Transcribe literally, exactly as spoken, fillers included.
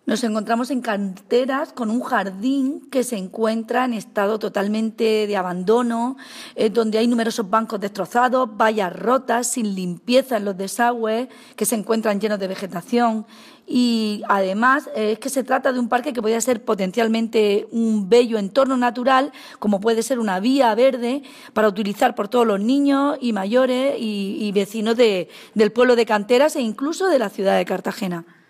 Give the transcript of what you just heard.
Nos encontramos en canteras con un jardín que se encuentra en estado totalmente de abandono, eh, donde hay numerosos bancos destrozados, vallas rotas, sin limpieza en los desagües, que se encuentran llenos de vegetación. Y además eh, es que se trata de un parque que podría ser potencialmente un bello entorno natural, como puede ser una vía verde para utilizar por todos los niños y mayores y, y vecinos de, del pueblo de Canteras e incluso de la ciudad de Cartagena.